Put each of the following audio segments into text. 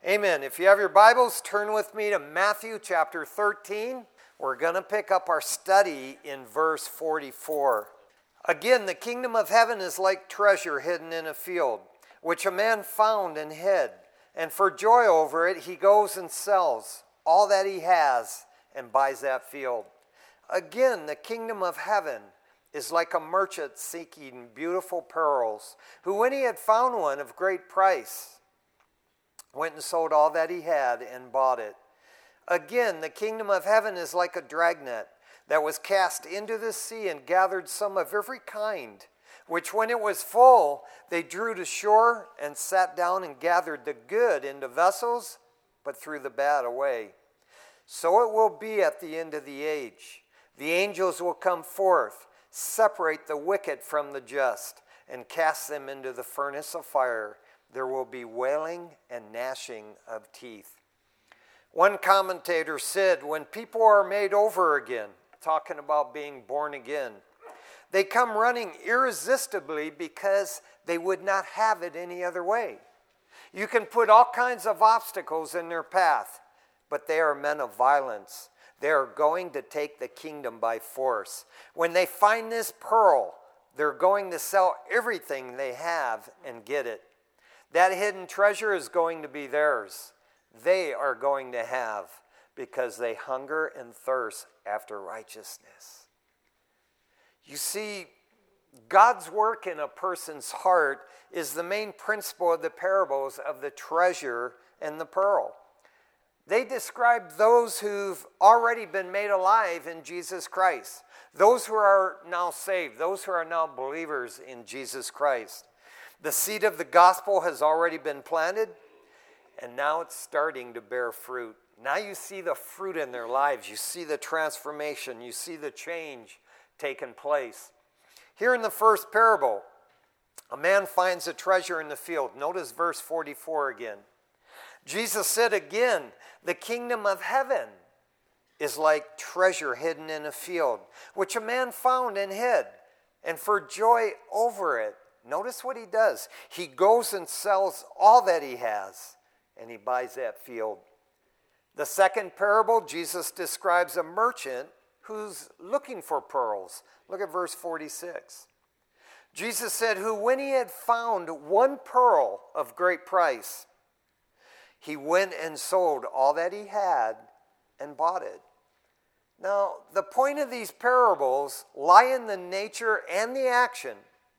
Amen. If you have your Bibles, turn with me to Matthew chapter 13. We're going to pick up our study in verse 44. Again, the kingdom of heaven is like treasure hidden in a field, which a man found and hid. And for joy over it, he goes and sells all that he has and buys that field. Again, the kingdom of heaven is like a merchant seeking beautiful pearls, who when he had found one of great price, went and sold all that he had and bought it. Again, the kingdom of heaven is like a dragnet that was cast into the sea and gathered some of every kind, which when it was full, they drew to shore and sat down and gathered the good into vessels, but threw the bad away. So it will be at the end of the age. The angels will come forth, separate the wicked from the just, and cast them into the furnace of fire. There will be wailing and gnashing of teeth. One commentator said, when people are made over again, talking about being born again, they come running irresistibly because they would not have it any other way. You can put all kinds of obstacles in their path, but they are men of violence. They are going to take the kingdom by force. When they find this pearl, they're going to sell everything they have and get it. That hidden treasure is going to be theirs. They are going to have because they hunger and thirst after righteousness. You see, God's work in a person's heart is the main principle of the parables of the treasure and the pearl. They describe those who've already been made alive in Jesus Christ, those who are now saved, those who are now believers in Jesus Christ. The seed of the gospel has already been planted, and now it's starting to bear fruit. Now you see the fruit in their lives. You see the transformation. You see the change taking place. Here in the first parable, a man finds a treasure in the field. Notice verse 44 again. Jesus said again, the kingdom of heaven is like treasure hidden in a field, which a man found and hid, and for joy over it. Notice what he does. He goes and sells all that he has, and he buys that field. The second parable, Jesus describes a merchant who's looking for pearls. Look at verse 46. Jesus said, who when he had found one pearl of great price, he went and sold all that he had and bought it. Now, the point of these parables lie in the nature and the action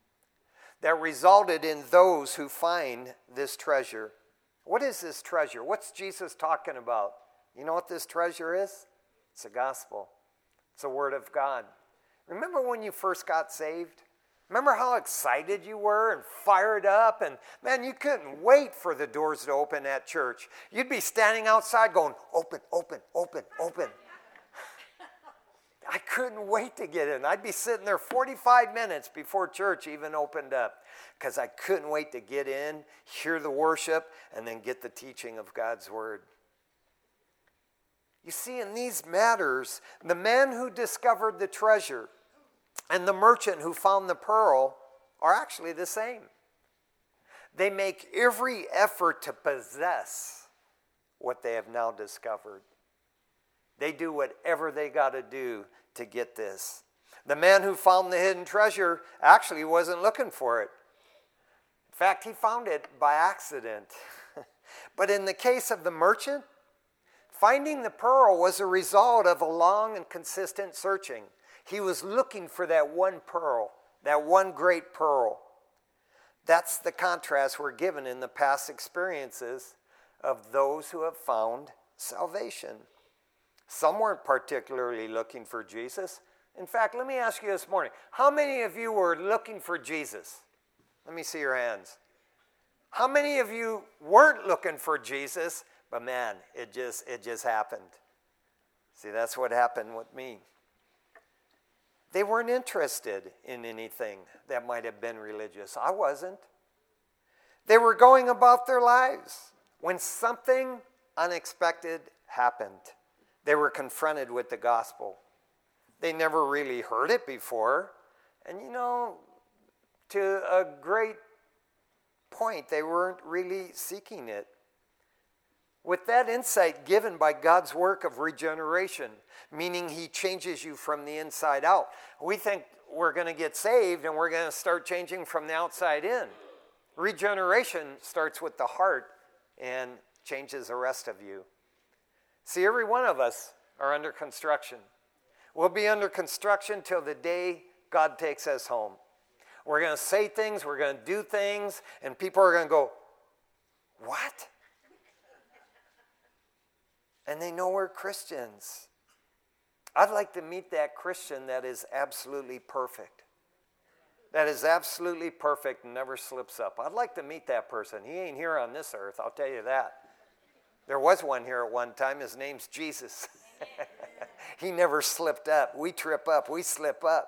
that resulted in those who find this treasure. What is this treasure? What's Jesus talking about? You know what this treasure is? It's the gospel. It's the word of God. Remember when you first got saved? Remember how excited you were and fired up? And man, you couldn't wait for the doors to open at church. You'd be standing outside going, open, open, open, open. I couldn't wait to get in. I'd be sitting there 45 minutes before church even opened up because I couldn't wait to get in, hear the worship, and then get the teaching of God's word. You see, in these matters, the man who discovered the treasure and the merchant who found the pearl are actually the same. They make every effort to possess what they have now discovered. They do whatever they got to do to get this. The man who found the hidden treasure actually wasn't looking for it. In fact, he found it by accident. But in the case of the merchant, finding the pearl was a result of a long and consistent searching. He was looking for that one pearl, that one great pearl. That's the contrast we're given in the past experiences of those who have found salvation. Some weren't particularly looking for Jesus. In fact, let me ask you this morning, how many of you were looking for Jesus? Let me see your hands. How many of you weren't looking for Jesus, but man, it just happened? See, that's what happened with me. They weren't interested in anything that might have been religious. I wasn't. They were going about their lives when something unexpected happened. They were confronted with the gospel. They never really heard it before. And you know, to a great point, they weren't really seeking it. with that insight given by God's work of regeneration, meaning he changes you from the inside out. We think we're going to get saved and we're going to start changing from the outside in. Regeneration starts with the heart and changes the rest of you. See, every one of us are under construction. We'll be under construction till the day God takes us home. We're going to say things, we're going to do things, and people are going to go, what? And they know we're Christians. I'd like to meet that Christian that is absolutely perfect. That is absolutely perfect and never slips up. I'd like to meet that person. He ain't here on this earth, I'll tell you that. There was one here at one time. His name's Jesus. He never slipped up. We trip up. We slip up.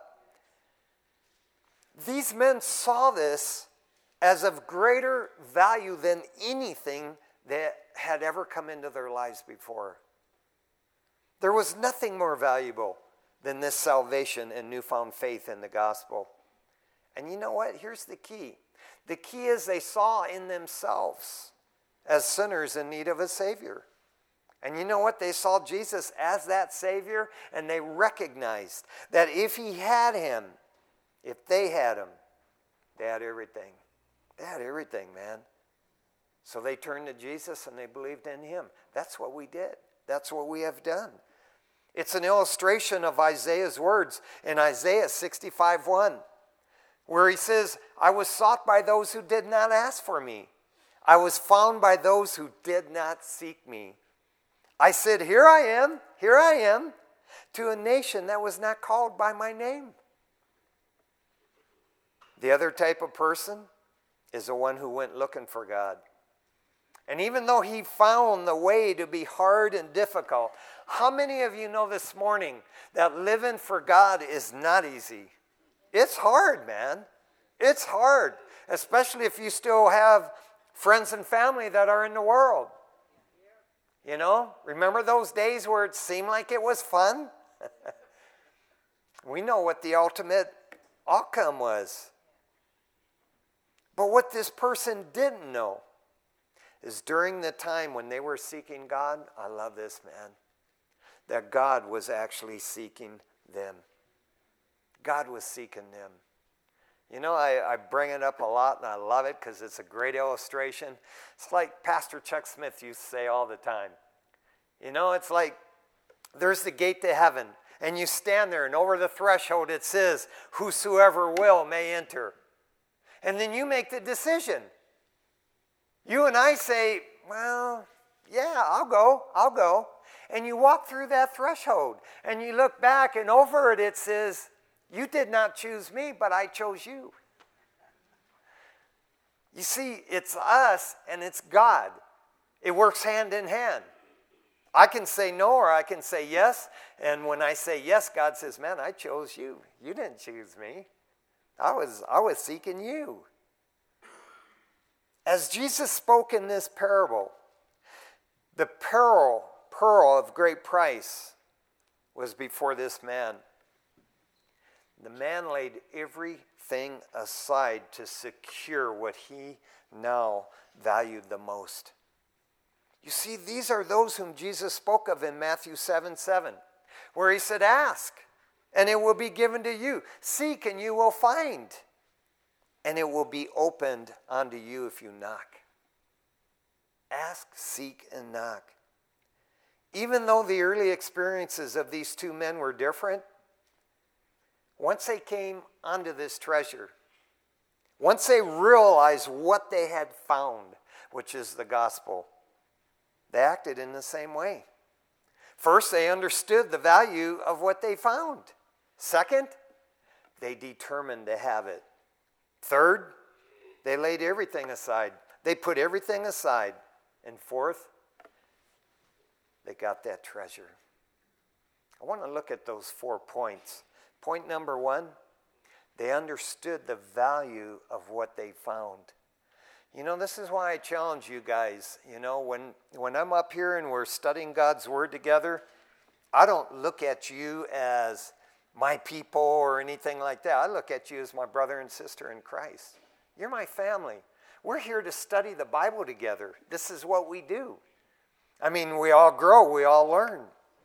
These men saw this as of greater value than anything that had ever come into their lives before. There was nothing more valuable than this salvation and newfound faith in the gospel. And you know what? Here's the key. The key is they saw in themselves as sinners in need of a Savior. And you know what? They saw Jesus as that Savior, and they recognized that if he had him, if they had him, they had everything. They had everything, man. So they turned to Jesus and they believed in him. That's what we did. That's what we have done. It's an illustration of Isaiah's words in Isaiah 65:1, where he says, I was sought by those who did not ask for me. I was found by those who did not seek me. I said, here I am, to a nation that was not called by my name. The other type of person is the one who went looking for God. And even though he found the way to be hard and difficult, how many of you know this morning that living for God is not easy? It's hard, man. It's hard, especially if you still have friends and family that are in the world. You know, remember those days where it seemed like it was fun? We know what the ultimate outcome was. But what this person didn't know is during the time when they were seeking God, I love this, man, that God was actually seeking them. God was seeking them. You know, I bring it up a lot, and I love it because it's a great illustration. It's like Pastor Chuck Smith used to say all the time. You know, it's like there's the gate to heaven, and you stand there, and over the threshold it says, whosoever will may enter. And then you make the decision. You and I say, well, yeah, I'll go. And you walk through that threshold, and you look back, and over it says, you did not choose me, but I chose you. You see, it's us and it's God. It works hand in hand. I can say no or I can say yes. And when I say yes, God says, man, I chose you. You didn't choose me. I was seeking you. As Jesus spoke in this parable, the pearl of great price was before this man. The man laid everything aside to secure what he now valued the most. You see, these are those whom Jesus spoke of in Matthew 7:7, where he said, ask, and it will be given to you. Seek, and you will find, and it will be opened unto you if you knock. Ask, seek, and knock. Even though the early experiences of these two men were different, once they came onto this treasure, once they realized what they had found, which is the gospel, they acted in the same way. First, they understood the value of what they found. Second, they determined to have it. Third, they laid everything aside. They put everything aside. And fourth, they got that treasure. I want to look at those 4 points. Point number 1, they understood the value of what they found. You know, this is why I challenge you guys. You know, when I'm up here and we're studying God's Word together, I don't look at you as my people or anything like that. I look at you as my brother and sister in Christ. You're my family. We're here to study the Bible together. This is what we do. I mean, we all grow, we all learn.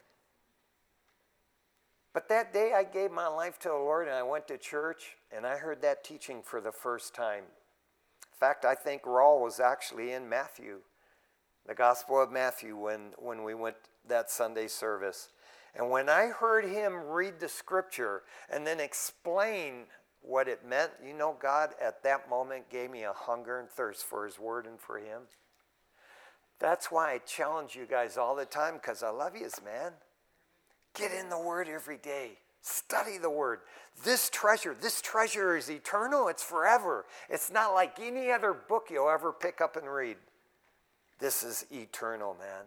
But that day I gave my life to the Lord and I went to church and I heard that teaching for the first time. In fact, I think Raul was actually in Matthew, the Gospel of Matthew, when we went that Sunday service. And when I heard him read the scripture and then explain what it meant, you know, God at that moment gave me a hunger and thirst for his word and for him. That's why I challenge you guys all the time, because I love you, man. Get in the word every day. Study the word. This treasure is eternal. It's forever. It's not like any other book you'll ever pick up and read. This is eternal, man.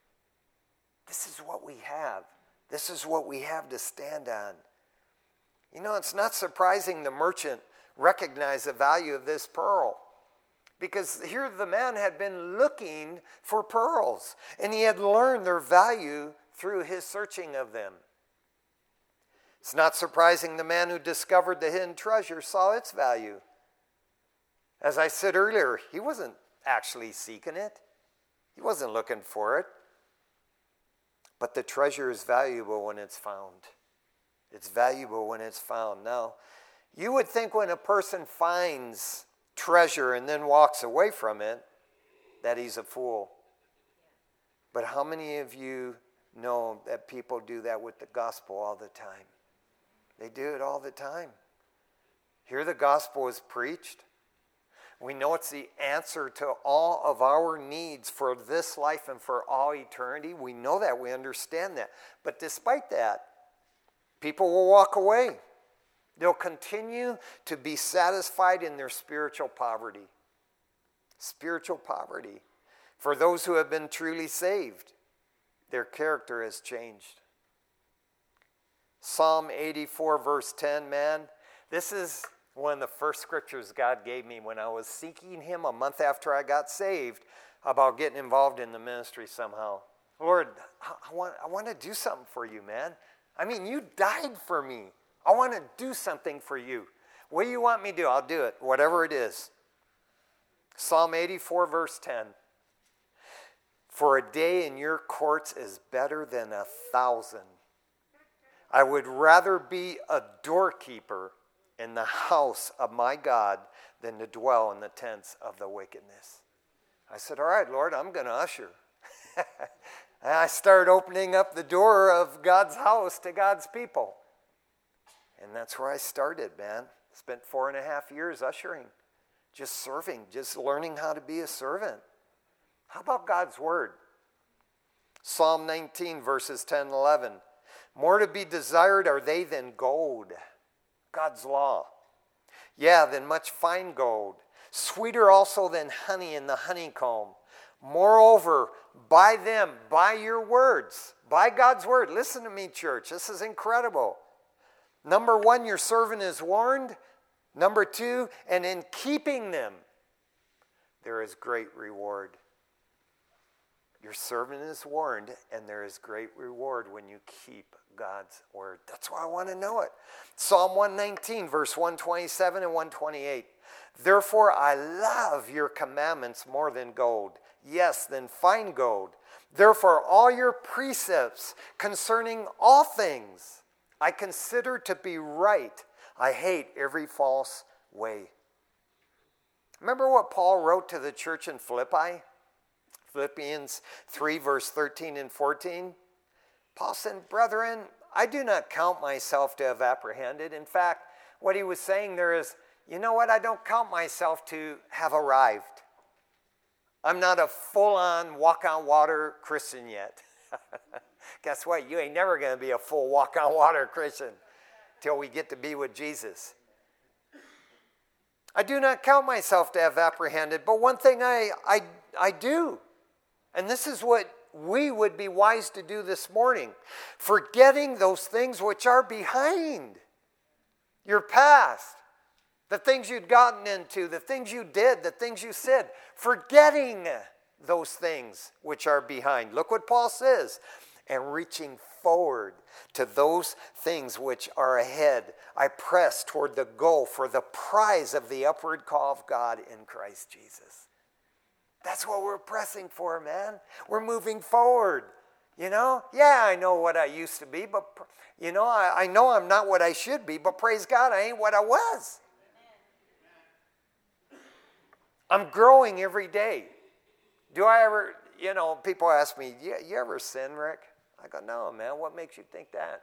This is what we have. This is what we have to stand on. You know, it's not surprising the merchant recognized the value of this pearl, because here the man had been looking for pearls, and he had learned their value through his searching of them. It's not surprising the man who discovered the hidden treasure saw its value. As I said earlier, he wasn't actually seeking it. He wasn't looking for it. But the treasure is valuable when it's found. It's valuable when it's found. Now, you would think when a person finds treasure and then walks away from it, that he's a fool. But how many of you know that people do that with the gospel all the time? They do it all the time. Here the gospel is preached. We know it's the answer to all of our needs for this life and for all eternity. We know that. We understand that. But despite that, people will walk away. They'll continue to be satisfied in their spiritual poverty. Spiritual poverty. For those who have been truly saved, their character has changed. Psalm 84 verse 10, man, this is one of the first scriptures God gave me when I was seeking him a month after I got saved about getting involved in the ministry somehow. Lord, I want to do something for you, man. I mean, you died for me. I want to do something for you. What do you want me to do? I'll do it, whatever it is. Psalm 84 verse 10. For a day in your courts is better than 1,000. I would rather be a doorkeeper in the house of my God than to dwell in the tents of the wickedness. I said, all right, Lord, I'm going to usher. And I started opening up the door of God's house to God's people. And that's where I started, man. Spent 4.5 years ushering, just serving, just learning how to be a servant. How about God's word? Psalm 19, verses 10 and 11. More to be desired are they than gold, God's law. Yeah, than much fine gold. Sweeter also than honey in the honeycomb. Moreover, by them, by your words, by God's word. Listen to me, church. This is incredible. Number one, your servant is warned. Number two, and in keeping them, there is great reward. Your servant is warned, and there is great reward when you keep God's word. That's why I want to know it. Psalm 119, verse 127 and 128. Therefore I love your commandments more than gold, yes, than fine gold. Therefore all your precepts concerning all things I consider to be right. I hate every false way. Remember what Paul wrote to the church in Philippi? Philippians 3, verse 13 and 14. Paul said, brethren, I do not count myself to have apprehended. In fact, what he was saying there is, you know what? I don't count myself to have arrived. I'm not a full-on walk-on-water Christian yet. Guess what? You ain't never going to be a full walk-on-water Christian till we get to be with Jesus. I do not count myself to have apprehended, but one thing I do. And this is what we would be wise to do this morning. Forgetting those things which are behind. Your past. The things you'd gotten into. The things you did. The things you said. Forgetting those things which are behind. Look what Paul says. And reaching forward to those things which are ahead. I press toward the goal for the prize of the upward call of God in Christ Jesus. That's what we're pressing for, man. We're moving forward. Yeah, I know what I used to be, but, I know I'm not what I should be, but praise God, I ain't what I was. I'm growing every day. Do I ever, people ask me, you ever sin, Rick? I go, no, man, what makes you think that?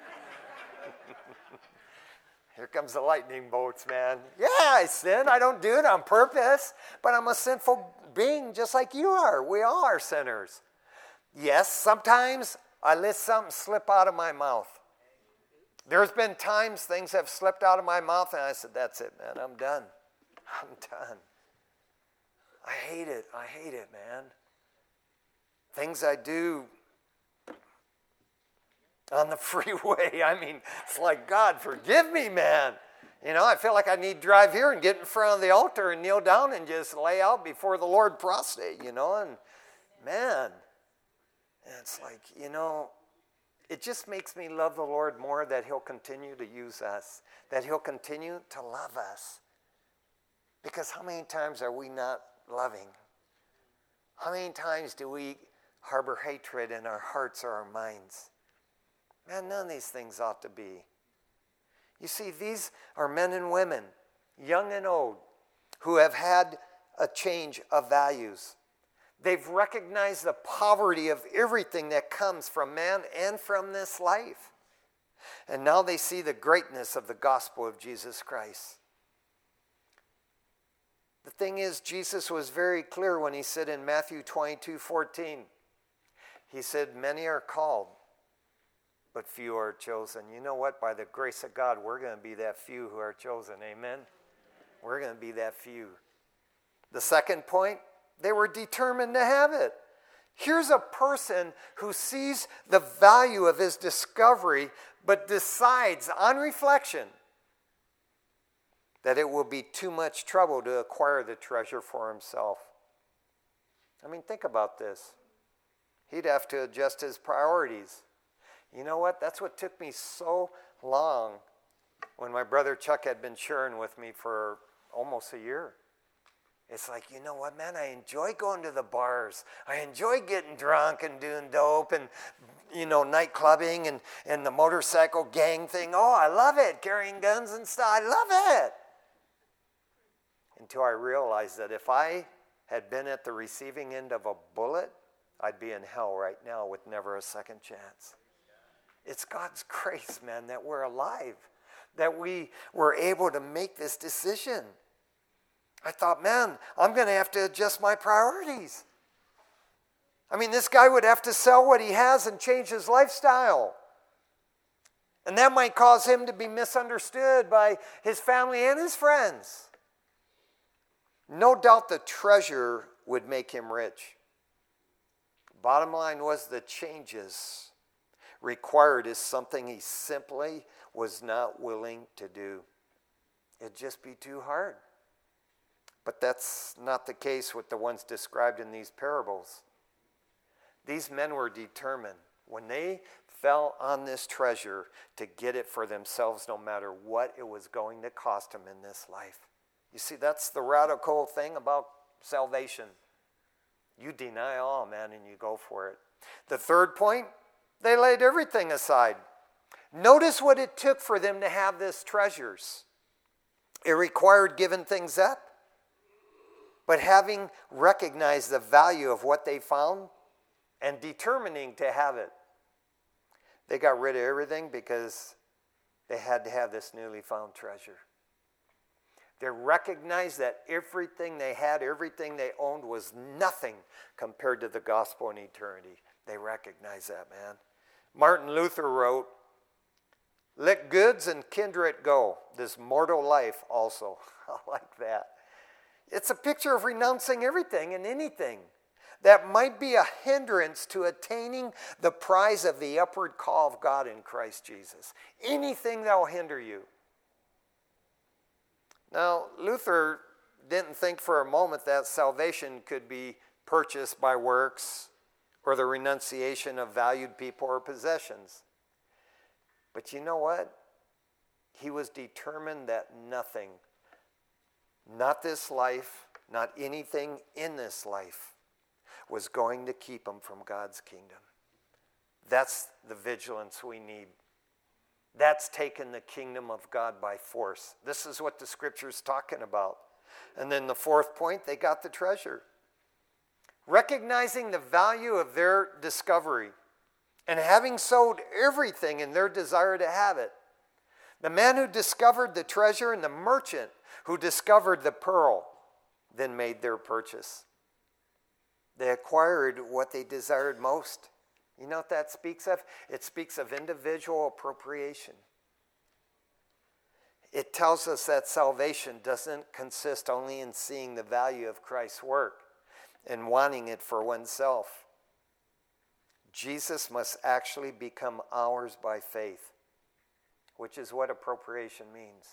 Here comes the lightning bolts, man. Yeah, I sin. I don't do it on purpose, but I'm a sinful being just like you are. We all are sinners. Yes, sometimes I let something slip out of my mouth. There's been times things have slipped out of my mouth and I said, that's it, man. I'm done. I'm done. I hate it. I hate it, man. Things I do on the freeway. I mean, it's like, God, forgive me, man. I feel like I need to drive here and get in front of the altar and kneel down and just lay out before the Lord prostrate, and man, and it's like, it just makes me love the Lord more that he'll continue to use us, that he'll continue to love us. Because how many times are we not loving? How many times do we harbor hatred in our hearts or our minds? Man, none of these things ought to be. You see, these are men and women, young and old, who have had a change of values. They've recognized the poverty of everything that comes from man and from this life. And now they see the greatness of the gospel of Jesus Christ. The thing is, Jesus was very clear when he said in Matthew 22:14, he said, many are called, but few are chosen. You know what? By the grace of God, we're going to be that few who are chosen. Amen? We're going to be that few. The second point, they were determined to have it. Here's a person who sees the value of his discovery, but decides on reflection that it will be too much trouble to acquire the treasure for himself. I mean, think about this. He'd have to adjust his priorities. You know what? That's what took me so long when my brother Chuck had been sharing with me for almost a year. It's like, you know what, man? I enjoy going to the bars. I enjoy getting drunk and doing dope and, night clubbing and the motorcycle gang thing. Oh, I love it. Carrying guns and stuff. I love it. Until I realized that if I had been at the receiving end of a bullet, I'd be in hell right now with never a second chance. It's God's grace, man, that we're alive, that we were able to make this decision. I thought, man, I'm going to have to adjust my priorities. I mean, this guy would have to sell what he has and change his lifestyle. And that might cause him to be misunderstood by his family and his friends. No doubt the treasure would make him rich. Bottom line was the changes required is something he simply was not willing to do. It'd just be too hard. But that's not the case with the ones described in these parables. These men were determined when they fell on this treasure to get it for themselves no matter what it was going to cost them in this life. You see, that's the radical thing about salvation. You deny all, man, and you go for it. The third point, they laid everything aside. Notice what it took for them to have these treasures. It required giving things up, but having recognized the value of what they found and determining to have it. They got rid of everything because they had to have this newly found treasure. They recognized that everything they had, everything they owned was nothing compared to the gospel and eternity. They recognized that, man. Martin Luther wrote, "Let goods and kindred go, this mortal life also." I like that. It's a picture of renouncing everything and anything that might be a hindrance to attaining the prize of the upward call of God in Christ Jesus. Anything that will hinder you. Now, Luther didn't think for a moment that salvation could be purchased by works or the renunciation of valued people or possessions. But you know what? He was determined that nothing, not this life, not anything in this life, was going to keep them from God's kingdom. That's the vigilance we need. That's taking the kingdom of God by force. This is what the scripture's talking about. And then the fourth point, they got the treasure. Recognizing the value of their discovery and having sold everything in their desire to have it. The man who discovered the treasure and the merchant who discovered the pearl then made their purchase. They acquired what they desired most. You know what that speaks of? It speaks of individual appropriation. It tells us that salvation doesn't consist only in seeing the value of Christ's work and wanting it for oneself. Jesus must actually become ours by faith, which is what appropriation means.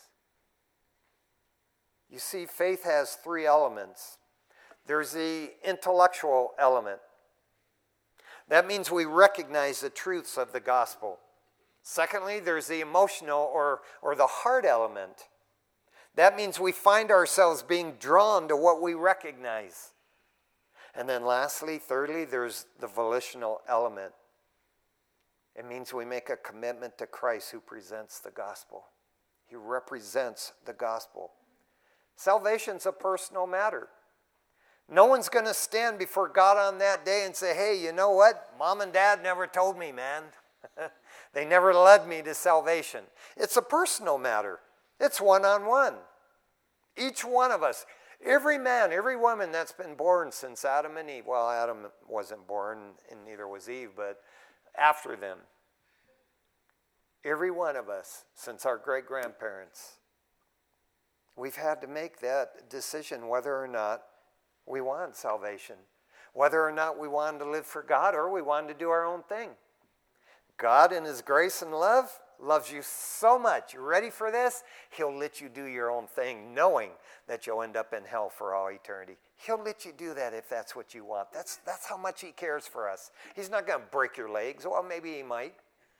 You see, faith has three elements. There's the intellectual element. That means we recognize the truths of the gospel. Secondly, there's the emotional or the heart element. That means we find ourselves being drawn to what we recognize. And then lastly, thirdly, there's the volitional element. It means we make a commitment to Christ who presents the gospel. He represents the gospel. Salvation's a personal matter. No one's going to stand before God on that day and say, hey, you know what? Mom and Dad never told me, man. They never led me to salvation. It's a personal matter. It's one-on-one. Each one of us, every man, every woman that's been born since Adam and Eve. Well, Adam wasn't born and neither was Eve, but after them. Every one of us, since our great-grandparents, we've had to make that decision whether or not we want salvation, whether or not we wanted to live for God or we wanted to do our own thing. God in his grace and love loves you so much. You ready for this? He'll let you do your own thing knowing that you'll end up in hell for all eternity. He'll let you do that if that's what you want. That's how much he cares for us. He's not going to break your legs. Well, maybe he might.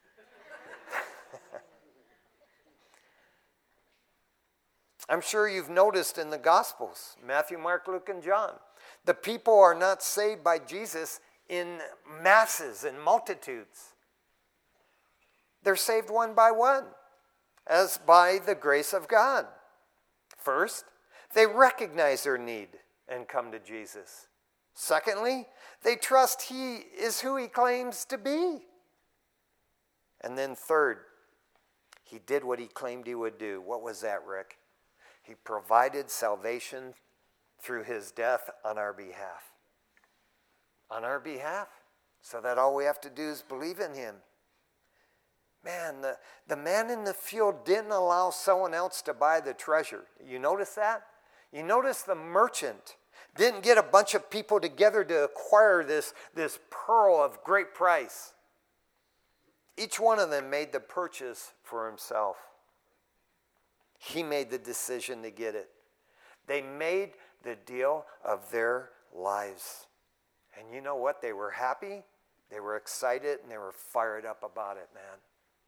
I'm sure you've noticed in the Gospels, Matthew, Mark, Luke, and John, the people are not saved by Jesus in masses and multitudes. They're saved one by one, as by the grace of God. First, they recognize their need and come to Jesus. Secondly, they trust he is who he claims to be. And then third, he did what he claimed he would do. What was that, Rick? He provided salvation through his death on our behalf. On our behalf. So that all we have to do is believe in him. Man, the man in the field didn't allow someone else to buy the treasure. You notice that? You notice the merchant didn't get a bunch of people together to acquire this pearl of great price. Each one of them made the purchase for himself. He made the decision to get it. They made the deal of their lives. And you know what? They were happy, they were excited, and they were fired up about it, man.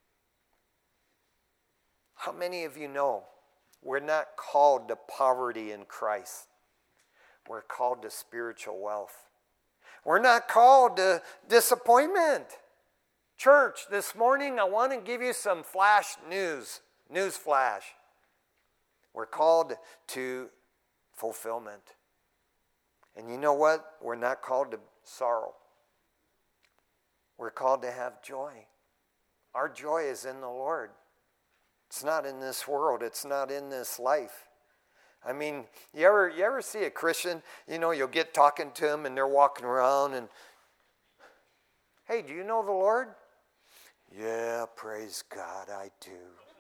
How many of you know we're not called to poverty in Christ? We're called to spiritual wealth. We're not called to disappointment. Church, this morning I want to give you some flash news flash. We're called to fulfillment. And you know what? We're not called to sorrow. We're called to have joy. Our joy is in the Lord. It's not in this world. It's not in this life. I mean, you ever see a Christian, you'll get talking to them and they're walking around and, hey, do you know the Lord? Yeah, praise God, I do.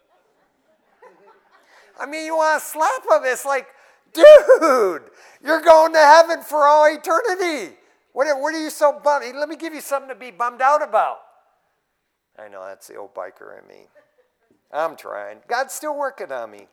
I mean, you want to slap them. It's like, dude, you're going to heaven for all eternity. What are you so bummed? Let me give you something to be bummed out about. I know, that's the old biker in me. I'm trying. God's still working on me.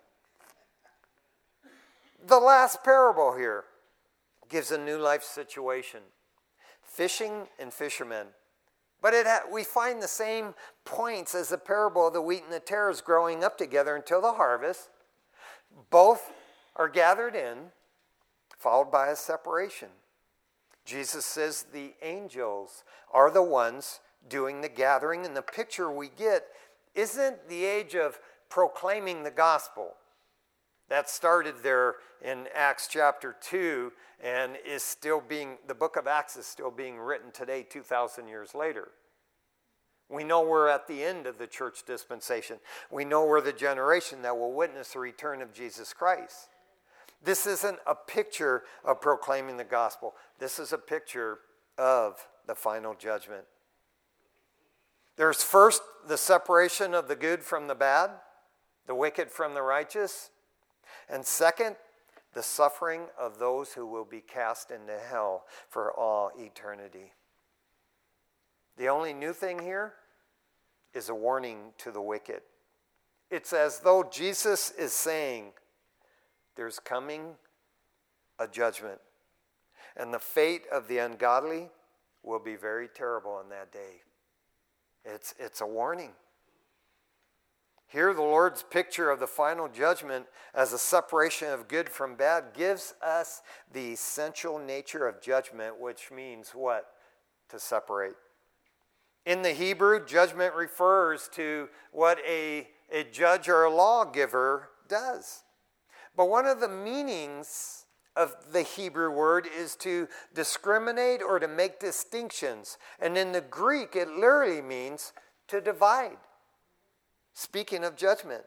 The last parable here gives a new life situation. Fishing and fishermen. But we find the same points as the parable of the wheat and the tares growing up together until the harvest. Both are gathered in. followed by a separation. Jesus says the angels are the ones doing the gathering, and the picture we get isn't the age of proclaiming the gospel. That started there in Acts chapter 2 and is still the book of Acts is still being written today, 2,000 years later. We know we're at the end of the church dispensation. We know we're the generation that will witness the return of Jesus Christ. This isn't a picture of proclaiming the gospel. This is a picture of the final judgment. There's first the separation of the good from the bad, the wicked from the righteous. And second, the suffering of those who will be cast into hell for all eternity. The only new thing here is a warning to the wicked. It's as though Jesus is saying, there's coming a judgment, and the fate of the ungodly will be very terrible on that day. It's a warning. Here, the Lord's picture of the final judgment as a separation of good from bad gives us the essential nature of judgment, which means what? To separate. In the Hebrew, judgment refers to what a judge or a lawgiver does. But one of the meanings of the Hebrew word is to discriminate or to make distinctions. And in the Greek, it literally means to divide. Speaking of judgment.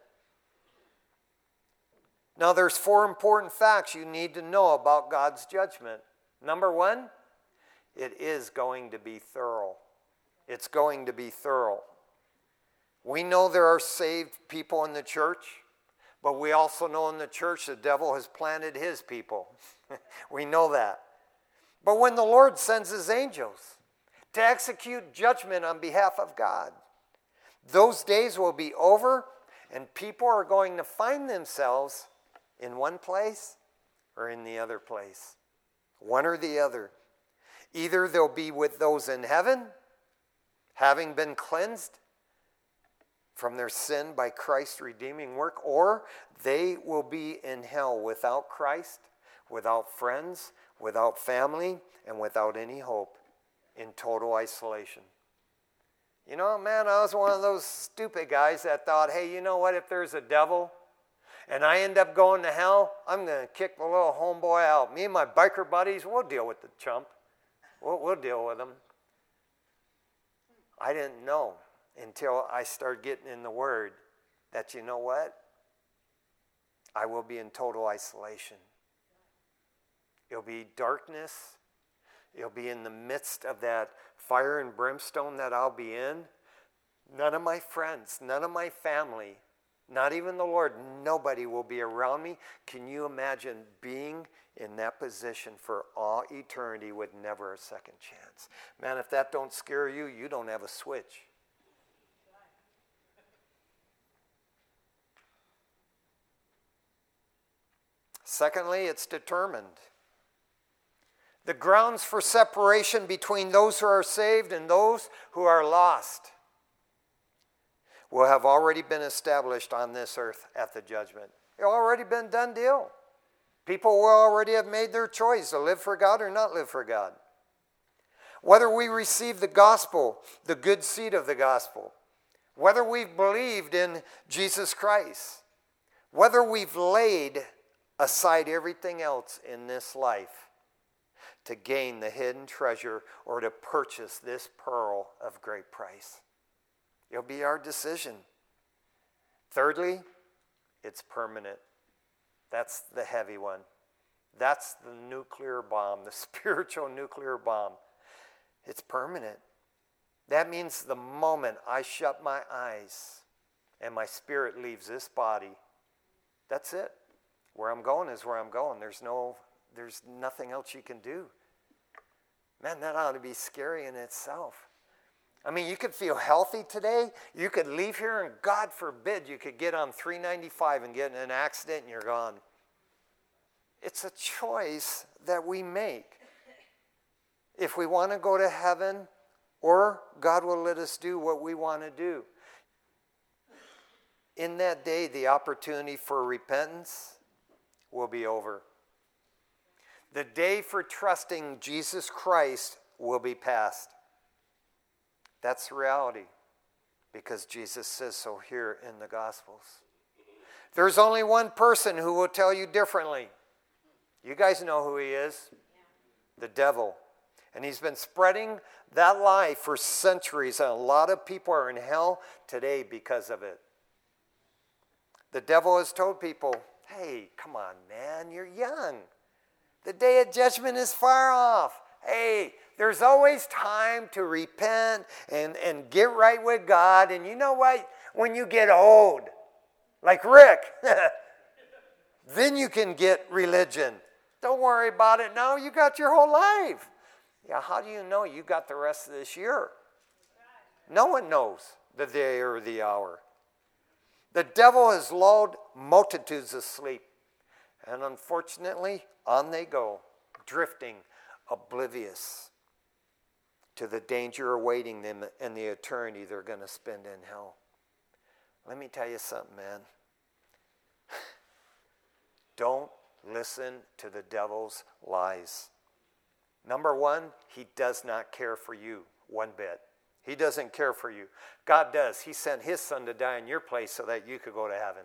Now, there's 4 important facts you need to know about God's judgment. Number 1, it is going to be thorough. It's going to be thorough. We know there are saved people in the church, but we also know in the church the devil has planted his people. We know that. But when the Lord sends his angels to execute judgment on behalf of God, those days will be over, and people are going to find themselves in one place or in the other place. One or the other. Either they'll be with those in heaven, having been cleansed from their sin by Christ's redeeming work, or they will be in hell without Christ, without friends, without family, and without any hope, in total isolation. You know, man, I was one of those stupid guys that thought, hey, you know what, if there's a devil and I end up going to hell, I'm going to kick the little homeboy out. Me and my biker buddies, we'll deal with the chump. We'll deal with him. I didn't know until I started getting in the Word that, you know what? I will be in total isolation. It'll be darkness. It'll be in the midst of that fire and brimstone that I'll be in. None of my friends, none of my family, not even the Lord, nobody will be around me. Can you imagine being in that position for all eternity with never a second chance? Man, if that don't scare you, you don't have a switch. Secondly, it's determined. The grounds for separation between those who are saved and those who are lost will have already been established on this earth at the judgment. It's already been done deal. People will already have made their choice to live for God or not live for God. Whether we receive the gospel, the good seed of the gospel, whether we've believed in Jesus Christ, whether we've laid aside everything else in this life to gain the hidden treasure or to purchase this pearl of great price. It'll be our decision. Thirdly, it's permanent. That's the heavy one. That's the nuclear bomb, the spiritual nuclear bomb. It's permanent. That means the moment I shut my eyes and my spirit leaves this body, that's it. Where I'm going is where I'm going. There's nothing else you can do. Man, that ought to be scary in itself. I mean, you could feel healthy today. You could leave here and God forbid you could get on 395 and get in an accident and you're gone. It's a choice that we make. If we want to go to heaven, or God will let us do what we want to do. In that day, the opportunity for repentance will be over. The day for trusting Jesus Christ will be past. That's the reality, because Jesus says so here in the Gospels. There's only one person who will tell you differently. You guys know who he is. The devil. And he's been spreading that lie for centuries, and a lot of people are in hell today because of it. The devil has told people, hey, come on, man, you're young. The day of judgment is far off. Hey, there's always time to repent and get right with God. And you know what? When you get old, like Rick, then you can get religion. Don't worry about it now. You got your whole life. Yeah, how do you know you got the rest of this year? No one knows the day or the hour. The devil has lulled multitudes asleep. And unfortunately, on they go, drifting, oblivious to the danger awaiting them and the eternity they're going to spend in hell. Let me tell you something, man. Don't listen to the devil's lies. Number one, he does not care for you one bit. He doesn't care for you. God does. He sent his son to die in your place so that you could go to heaven.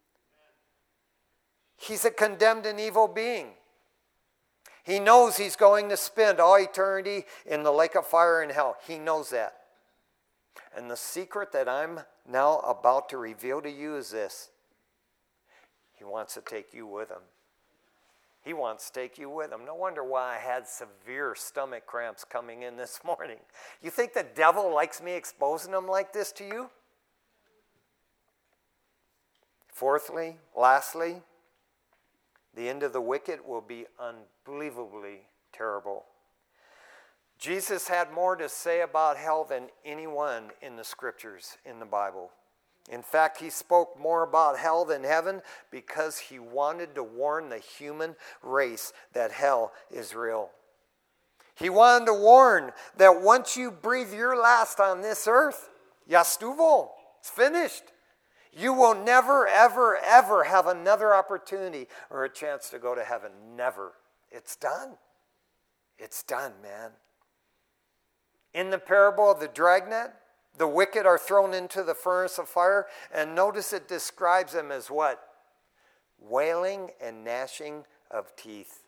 He's a condemned and evil being. He knows he's going to spend all eternity in the lake of fire in hell. He knows that. And the secret that I'm now about to reveal to you is this. He wants to take you with him. He wants to take you with him. No wonder why I had severe stomach cramps coming in this morning. You think the devil likes me exposing them like this to you? Fourthly, lastly, the end of the wicked will be unbelievably terrible. Jesus had more to say about hell than anyone in the scriptures in the Bible. In fact, he spoke more about hell than heaven because he wanted to warn the human race that hell is real. He wanted to warn that once you breathe your last on this earth, ya estuvo, it's finished. You will never, ever, ever have another opportunity or a chance to go to heaven. Never. It's done. It's done, man. In the parable of the dragnet, the wicked are thrown into the furnace of fire, and notice it describes them as what? Wailing and gnashing of teeth.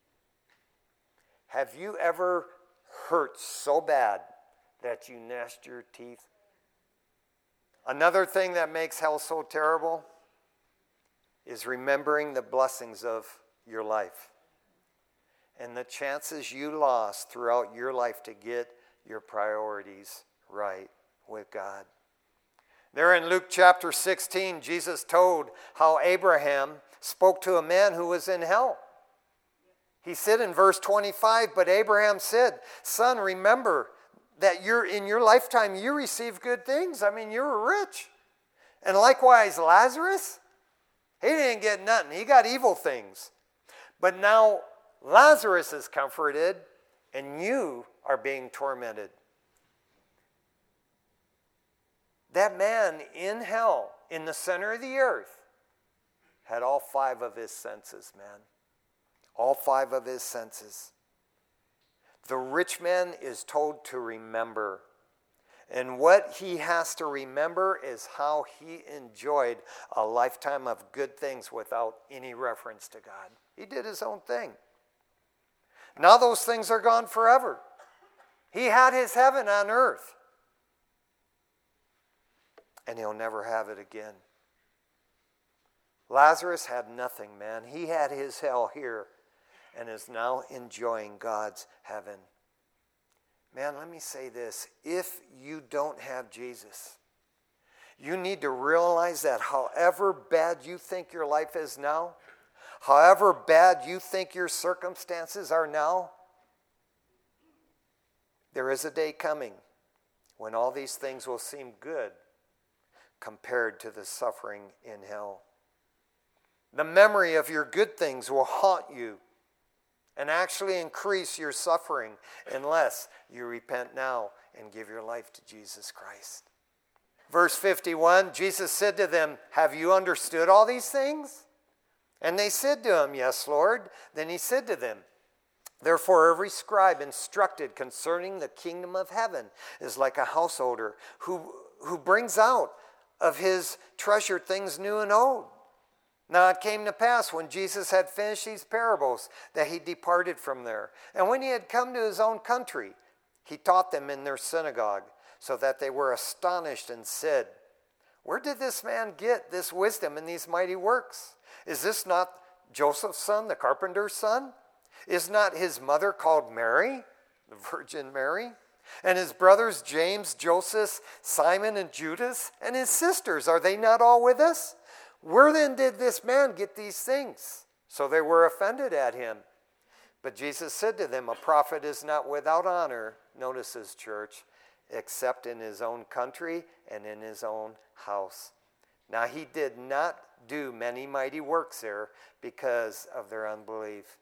Have you ever hurt so bad that you gnashed your teeth? Another thing that makes hell so terrible is remembering the blessings of your life and the chances you lost throughout your life to get your priorities right with God. There in Luke chapter 16, Jesus told how Abraham spoke to a man who was in hell. He said in verse 25, but Abraham said, son, remember that in your lifetime you received good things. I mean, you were rich. And likewise, Lazarus, he didn't get nothing. He got evil things. But now Lazarus is comforted and you are being tormented. That man in hell, in the center of the earth, had all five of his senses, man. All five of his senses. The rich man is told to remember. And what he has to remember is how he enjoyed a lifetime of good things without any reference to God. He did his own thing. Now those things are gone forever. He had his heaven on earth. And he'll never have it again. Lazarus had nothing, man. He had his hell here and is now enjoying God's heaven. Man, let me say this. If you don't have Jesus, you need to realize that however bad you think your life is now, however bad you think your circumstances are now, there is a day coming when all these things will seem good compared to the suffering in hell. The memory of your good things will haunt you and actually increase your suffering unless you repent now and give your life to Jesus Christ. Verse 51, Jesus said to them, have you understood all these things? And they said to him, yes, Lord. Then he said to them, Therefore, every scribe instructed concerning the kingdom of heaven is like a householder who brings out of his treasure things new and old. Now it came to pass when Jesus had finished these parables that he departed from there. And when he had come to his own country, he taught them in their synagogue, so that they were astonished and said, "Where did this man get this wisdom and these mighty works? Is this not Joseph's son, the carpenter's son? Is not his mother called Mary, the Virgin Mary? And his brothers James, Joseph, Simon, and Judas, and his sisters, are they not all with us? Where then did this man get these things?" So they were offended at him. But Jesus said to them, "A prophet is not without honor," notice his church, "except in his own country and in his own house." Now he did not do many mighty works there because of their unbelief.